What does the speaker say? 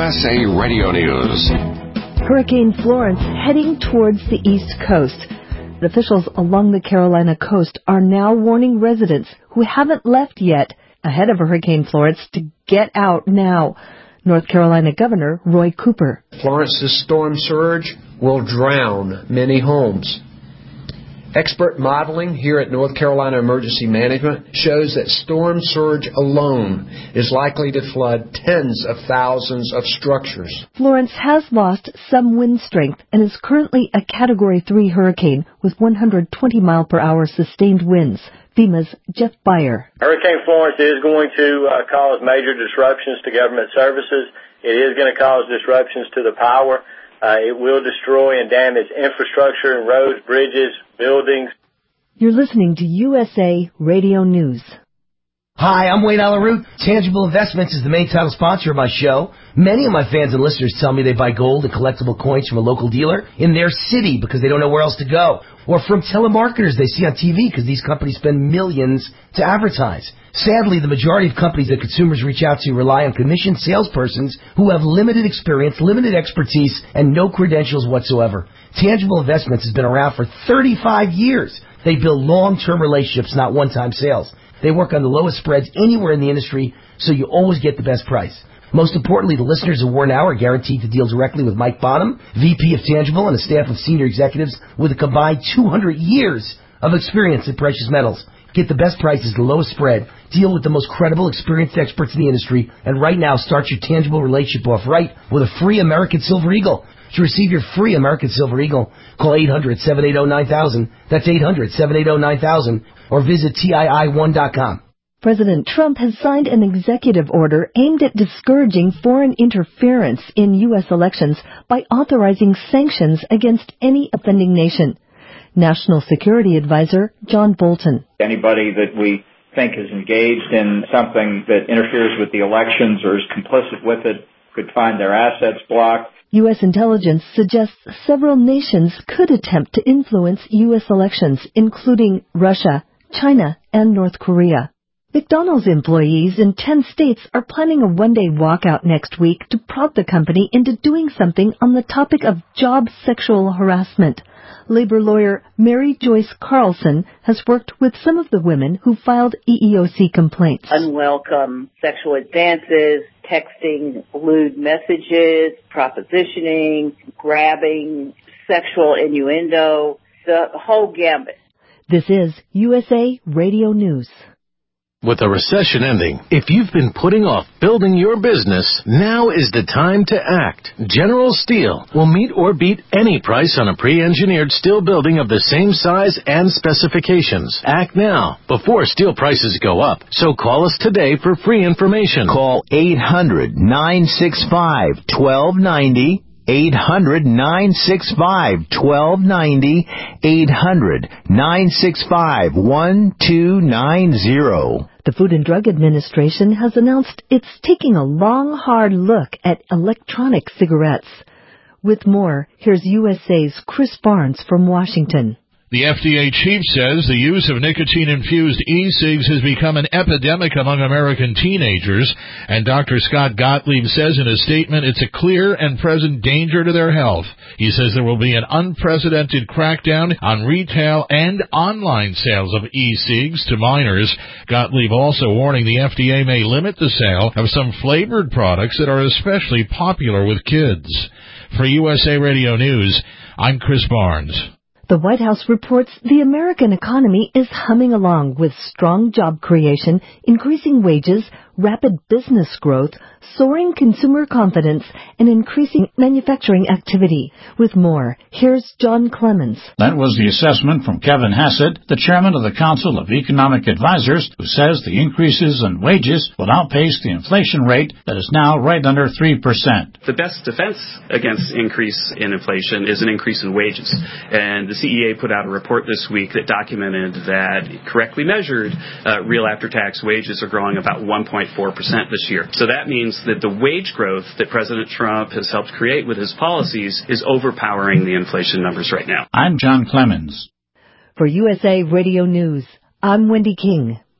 USA Radio News. Hurricane Florence heading towards the East Coast. Officials along the Carolina coast are now warning residents who haven't left yet ahead of Hurricane Florence to get out now. North Carolina Governor Roy Cooper. Florence's storm surge will drown many homes. Expert modeling here at North Carolina Emergency Management shows that storm surge alone is likely to flood tens of thousands of structures. Florence has lost some wind strength and is currently a Category 3 hurricane with 120-mile-per-hour sustained winds. FEMA's Jeff Beyer. Hurricane Florence is going to cause major disruptions to government services. It is going to cause disruptions to the power. It will destroy and damage infrastructure and roads, bridges, buildings. You're listening to USA Radio News. Hi, I'm Wayne Alaroot. Tangible Investments is the main title sponsor of my show. Many of my fans and listeners tell me they buy gold and collectible coins from a local dealer in their city because they don't know where else to go. Or from telemarketers they see on TV because these companies spend millions to advertise. Sadly, the majority of companies that consumers reach out to rely on commissioned salespersons who have limited experience, limited expertise, and no credentials whatsoever. Tangible Investments has been around for 35 years. They build long-term relationships, not one-time sales. They work on the lowest spreads anywhere in the industry, so you always get the best price. Most importantly, the listeners of War Now are guaranteed to deal directly with Mike Bonham, VP of Tangible, and a staff of senior executives with a combined 200 years of experience in precious metals. Get the best prices, the lowest spread, deal with the most credible, experienced experts in the industry, and right now start your Tangible relationship off right with a free American Silver Eagle. To receive your free American Silver Eagle, call 800-780-9000. That's 800-780-9000. Or visit TII1.com. President Trump has signed an executive order aimed at discouraging foreign interference in U.S. elections by authorizing sanctions against any offending nation. National Security Advisor John Bolton. Anybody that we think is engaged in something that interferes with the elections or is complicit with it could find their assets blocked. U.S. intelligence suggests several nations could attempt to influence U.S. elections, including Russia, China, and North Korea. McDonald's employees in 10 states are planning a one-day walkout next week to prod the company into doing something on the topic of job sexual harassment. Labor lawyer Mary Joyce Carlson has worked with some of the women who filed EEOC complaints. Unwelcome sexual advances, texting lewd messages, propositioning, grabbing, sexual innuendo, the whole gambit. This is USA Radio News. With the recession ending, if you've been putting off building your business, now is the time to act. General Steel will meet or beat any price on a pre-engineered steel building of the same size and specifications. Act now, before steel prices go up. So call us today for free information. Call 800-965-1290. 800-965-1290. 800-965-1290. The Food and Drug Administration has announced it's taking a long, hard look at electronic cigarettes. With more, here's USA's Chris Barnes from Washington. The FDA chief says the use of nicotine-infused e-cigs has become an epidemic among American teenagers, and Dr. Scott Gottlieb says in a statement it's a clear and present danger to their health. He says there will be an unprecedented crackdown on retail and online sales of e-cigs to minors. Gottlieb also warning the FDA may limit the sale of some flavored products that are especially popular with kids. For USA Radio News, I'm Chris Barnes. The White House reports the American economy is humming along with strong job creation, increasing wages, rapid business growth, soaring consumer confidence, and increasing manufacturing activity. With more, here's John Clemens. That was the assessment from Kevin Hassett, the chairman of the Council of Economic Advisors, who says the increases in wages will outpace the inflation rate that is now right under 3%. The best defense against increase in inflation is an increase in wages. And the CEA put out a report this week that documented that, correctly measured, real after-tax wages are growing about 1.4% this year. So that means that the wage growth that President Trump has helped create with his policies is overpowering the inflation numbers right now. I'm John Clemens. For USA Radio News, I'm Wendy King.